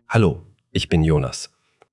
Hallo, ich bin Jonas.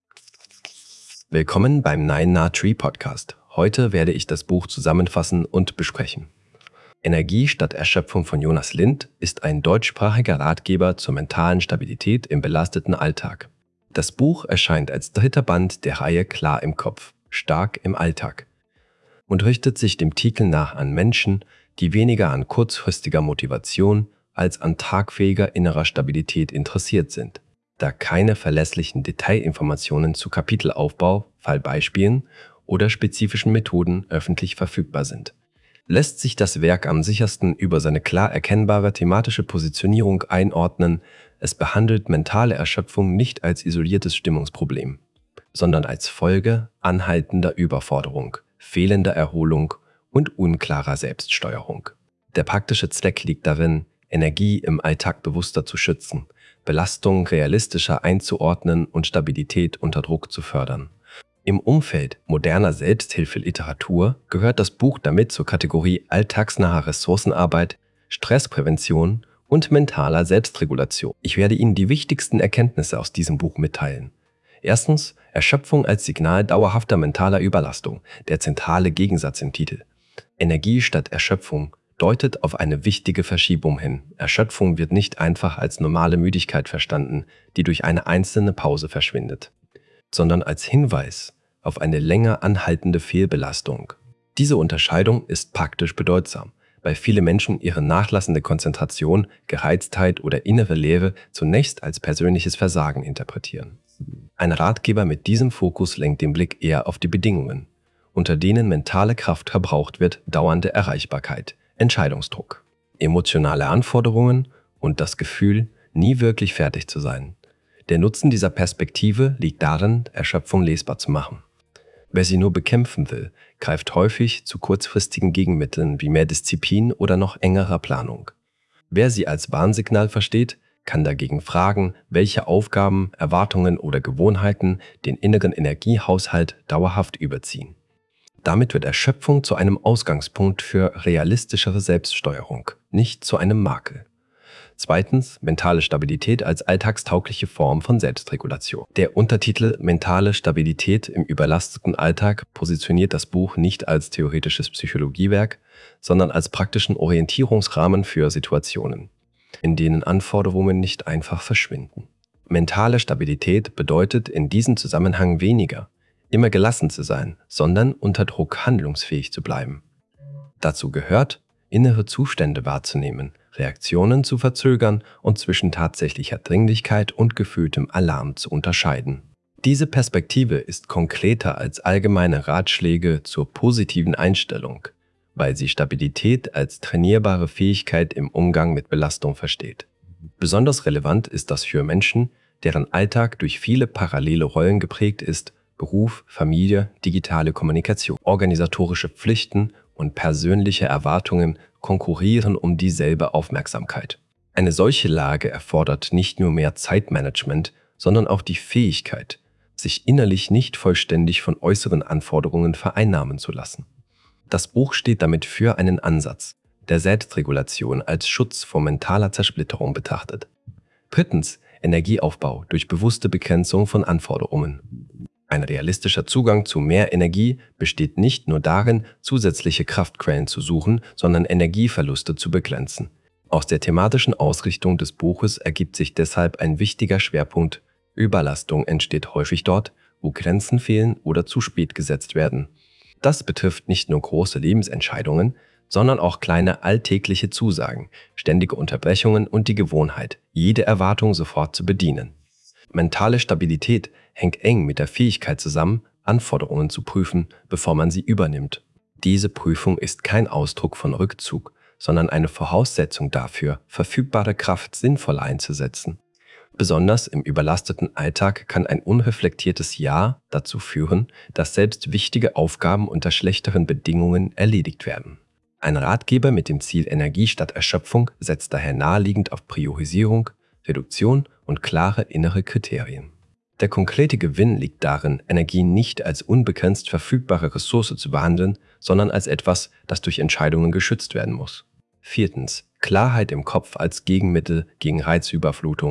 Willkommen beim Nine Na Tree Podcast. Heute werde ich das Buch zusammenfassen und besprechen. Energie statt Erschöpfung von Jonas Lind ist ein deutschsprachiger Ratgeber zur mentalen Stabilität im belasteten Alltag. Das Buch erscheint als dritter Band der Reihe Klar im Kopf, stark im Alltag und richtet sich dem Titel nach an Menschen, die weniger an kurzfristiger Motivation als an tragfähiger innerer Stabilität interessiert sind, da keine verlässlichen Detailinformationen zu Kapitelaufbau, Fallbeispielen oder spezifischen Methoden öffentlich verfügbar sind. Lässt sich das Werk am sichersten über seine klar erkennbare thematische Positionierung einordnen, es behandelt mentale Erschöpfung nicht als isoliertes Stimmungsproblem, sondern als Folge anhaltender Überforderung, fehlender Erholung und unklarer Selbststeuerung. Der praktische Zweck liegt darin, Energie im Alltag bewusster zu schützen, Belastung realistischer einzuordnen und Stabilität unter Druck zu fördern. Im Umfeld moderner Selbsthilfeliteratur gehört das Buch damit zur Kategorie alltagsnahe Ressourcenarbeit, Stressprävention und mentaler Selbstregulation. Ich werde Ihnen die wichtigsten Erkenntnisse aus diesem Buch mitteilen. Erstens, Erschöpfung als Signal dauerhafter mentaler Überlastung, der zentrale Gegensatz im Titel. Energie statt Erschöpfung deutet auf eine wichtige Verschiebung hin. Erschöpfung wird nicht einfach als normale Müdigkeit verstanden, die durch eine einzelne Pause verschwindet, sondern als Hinweis auf eine länger anhaltende Fehlbelastung. Diese Unterscheidung ist praktisch bedeutsam, weil viele Menschen ihre nachlassende Konzentration, Gereiztheit oder innere Leere zunächst als persönliches Versagen interpretieren. Ein Ratgeber mit diesem Fokus lenkt den Blick eher auf die Bedingungen, unter denen mentale Kraft verbraucht wird, dauernde Erreichbarkeit, Entscheidungsdruck, emotionale Anforderungen und das Gefühl, nie wirklich fertig zu sein. Der Nutzen dieser Perspektive liegt darin, Erschöpfung lesbar zu machen. Wer sie nur bekämpfen will, greift häufig zu kurzfristigen Gegenmitteln wie mehr Disziplin oder noch engerer Planung. Wer sie als Warnsignal versteht, kann dagegen fragen, welche Aufgaben, Erwartungen oder Gewohnheiten den inneren Energiehaushalt dauerhaft überziehen. Damit wird Erschöpfung zu einem Ausgangspunkt für realistischere Selbststeuerung, nicht zu einem Makel. Zweitens, mentale Stabilität als alltagstaugliche Form von Selbstregulation. Der Untertitel Mentale Stabilität im überlasteten Alltag positioniert das Buch nicht als theoretisches Psychologiewerk, sondern als praktischen Orientierungsrahmen für Situationen, in denen Anforderungen nicht einfach verschwinden. Mentale Stabilität bedeutet in diesem Zusammenhang weniger, immer gelassen zu sein, sondern unter Druck handlungsfähig zu bleiben. Dazu gehört, innere Zustände wahrzunehmen, Reaktionen zu verzögern und zwischen tatsächlicher Dringlichkeit und gefühltem Alarm zu unterscheiden. Diese Perspektive ist konkreter als allgemeine Ratschläge zur positiven Einstellung, weil sie Stabilität als trainierbare Fähigkeit im Umgang mit Belastung versteht. Besonders relevant ist das für Menschen, deren Alltag durch viele parallele Rollen geprägt ist: Beruf, Familie, digitale Kommunikation, organisatorische Pflichten und persönliche Erwartungen konkurrieren um dieselbe Aufmerksamkeit. Eine solche Lage erfordert nicht nur mehr Zeitmanagement, sondern auch die Fähigkeit, sich innerlich nicht vollständig von äußeren Anforderungen vereinnahmen zu lassen. Das Buch steht damit für einen Ansatz, der Selbstregulation als Schutz vor mentaler Zersplitterung betrachtet. Drittens, Energieaufbau durch bewusste Begrenzung von Anforderungen. Ein realistischer Zugang zu mehr Energie besteht nicht nur darin, zusätzliche Kraftquellen zu suchen, sondern Energieverluste zu begrenzen. Aus der thematischen Ausrichtung des Buches ergibt sich deshalb ein wichtiger Schwerpunkt: Überlastung entsteht häufig dort, wo Grenzen fehlen oder zu spät gesetzt werden. Das betrifft nicht nur große Lebensentscheidungen, sondern auch kleine alltägliche Zusagen, ständige Unterbrechungen und die Gewohnheit, jede Erwartung sofort zu bedienen. Mentale Stabilität hängt eng mit der Fähigkeit zusammen, Anforderungen zu prüfen, bevor man sie übernimmt. Diese Prüfung ist kein Ausdruck von Rückzug, sondern eine Voraussetzung dafür, verfügbare Kraft sinnvoll einzusetzen. Besonders im überlasteten Alltag kann ein unreflektiertes Ja dazu führen, dass selbst wichtige Aufgaben unter schlechteren Bedingungen erledigt werden. Ein Ratgeber mit dem Ziel Energie statt Erschöpfung setzt daher naheliegend auf Priorisierung, Reduktion und klare innere Kriterien. Der konkrete Gewinn liegt darin, Energie nicht als unbegrenzt verfügbare Ressource zu behandeln, sondern als etwas, das durch Entscheidungen geschützt werden muss. Viertens, Klarheit im Kopf als Gegenmittel gegen Reizüberflutung,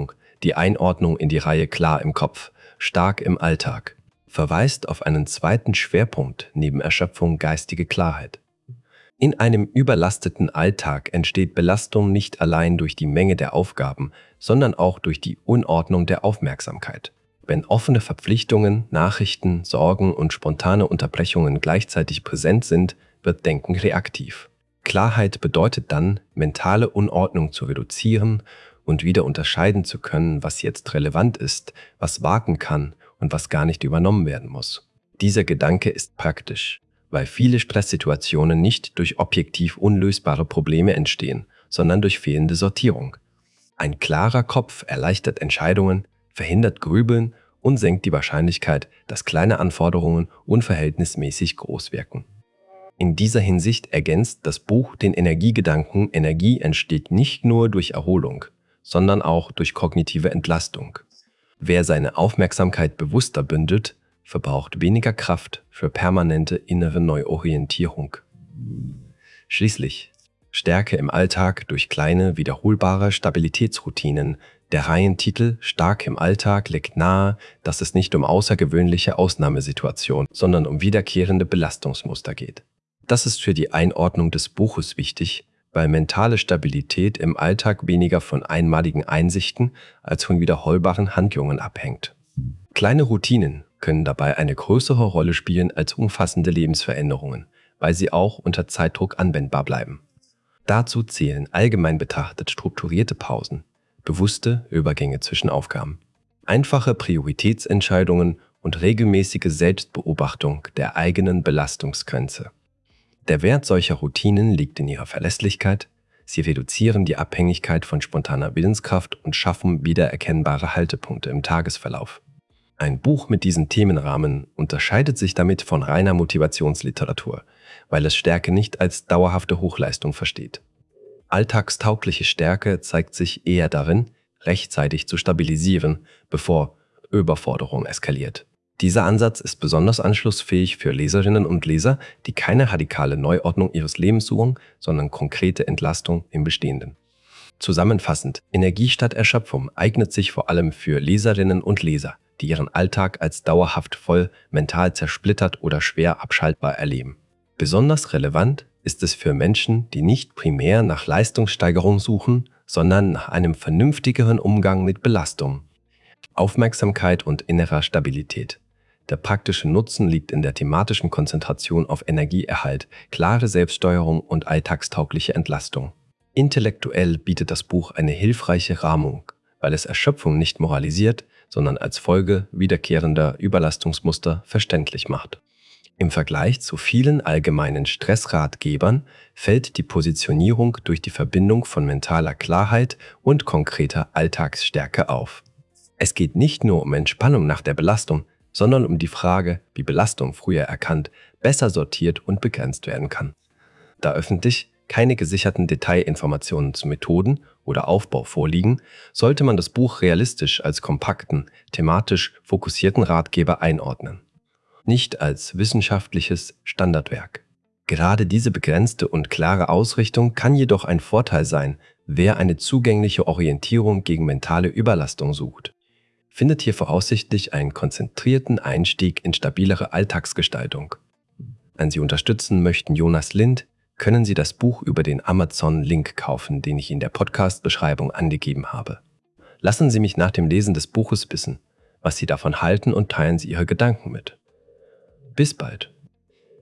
Die Einordnung in die Reihe Klar im Kopf, stark im Alltag verweist auf einen zweiten Schwerpunkt neben Erschöpfung: geistige Klarheit. In einem überlasteten Alltag entsteht Belastung nicht allein durch die Menge der Aufgaben, sondern auch durch die Unordnung der Aufmerksamkeit. Wenn offene Verpflichtungen, Nachrichten, Sorgen und spontane Unterbrechungen gleichzeitig präsent sind, wird Denken reaktiv. Klarheit bedeutet dann, mentale Unordnung zu reduzieren und wieder unterscheiden zu können, was jetzt relevant ist, was warten kann und was gar nicht übernommen werden muss. Dieser Gedanke ist praktisch, weil viele Stresssituationen nicht durch objektiv unlösbare Probleme entstehen, sondern durch fehlende Sortierung. Ein klarer Kopf erleichtert Entscheidungen, verhindert Grübeln und senkt die Wahrscheinlichkeit, dass kleine Anforderungen unverhältnismäßig groß wirken. In dieser Hinsicht ergänzt das Buch den Energiegedanken: Energie entsteht nicht nur durch Erholung, sondern auch durch kognitive Entlastung. Wer seine Aufmerksamkeit bewusster bündelt, verbraucht weniger Kraft für permanente innere Neuorientierung. Schließlich Stärke im Alltag durch kleine, wiederholbare Stabilitätsroutinen. Der Reihentitel Stark im Alltag legt nahe, dass es nicht um außergewöhnliche Ausnahmesituationen, sondern um wiederkehrende Belastungsmuster geht. Das ist für die Einordnung des Buches wichtig, weil mentale Stabilität im Alltag weniger von einmaligen Einsichten als von wiederholbaren Handlungen abhängt. Kleine Routinen können dabei eine größere Rolle spielen als umfassende Lebensveränderungen, weil sie auch unter Zeitdruck anwendbar bleiben. Dazu zählen allgemein betrachtet strukturierte Pausen, bewusste Übergänge zwischen Aufgaben, einfache Prioritätsentscheidungen und regelmäßige Selbstbeobachtung der eigenen Belastungsgrenze. Der Wert solcher Routinen liegt in ihrer Verlässlichkeit, sie reduzieren die Abhängigkeit von spontaner Willenskraft und schaffen wiedererkennbare Haltepunkte im Tagesverlauf. Ein Buch mit diesem Themenrahmen unterscheidet sich damit von reiner Motivationsliteratur, weil es Stärke nicht als dauerhafte Hochleistung versteht. Alltagstaugliche Stärke zeigt sich eher darin, rechtzeitig zu stabilisieren, bevor Überforderung eskaliert. Dieser Ansatz ist besonders anschlussfähig für Leserinnen und Leser, die keine radikale Neuordnung ihres Lebens suchen, sondern konkrete Entlastung im Bestehenden. Zusammenfassend: Energie statt Erschöpfung eignet sich vor allem für Leserinnen und Leser, die ihren Alltag als dauerhaft voll, mental zersplittert oder schwer abschaltbar erleben. Besonders relevant ist es für Menschen, die nicht primär nach Leistungssteigerung suchen, sondern nach einem vernünftigeren Umgang mit Belastung, Aufmerksamkeit und innerer Stabilität. Der praktische Nutzen liegt in der thematischen Konzentration auf Energieerhalt, klare Selbststeuerung und alltagstaugliche Entlastung. Intellektuell bietet das Buch eine hilfreiche Rahmung, weil es Erschöpfung nicht moralisiert, sondern als Folge wiederkehrender Überlastungsmuster verständlich macht. Im Vergleich zu vielen allgemeinen Stressratgebern fällt die Positionierung durch die Verbindung von mentaler Klarheit und konkreter Alltagsstärke auf. Es geht nicht nur um Entspannung nach der Belastung, sondern um die Frage, wie Belastung früher erkannt, besser sortiert und begrenzt werden kann. Da öffentlich keine gesicherten Detailinformationen zu Methoden oder Aufbau vorliegen, sollte man das Buch realistisch als kompakten, thematisch fokussierten Ratgeber einordnen, nicht als wissenschaftliches Standardwerk. Gerade diese begrenzte und klare Ausrichtung kann jedoch ein Vorteil sein, wer eine zugängliche Orientierung gegen mentale Überlastung sucht. Findet hier voraussichtlich einen konzentrierten Einstieg in stabilere Alltagsgestaltung. Wenn Sie unterstützen möchten Jonas Lind, können Sie das Buch über den Amazon-Link kaufen, den ich in der Podcast-Beschreibung angegeben habe. Lassen Sie mich nach dem Lesen des Buches wissen, was Sie davon halten, und teilen Sie Ihre Gedanken mit. Bis bald.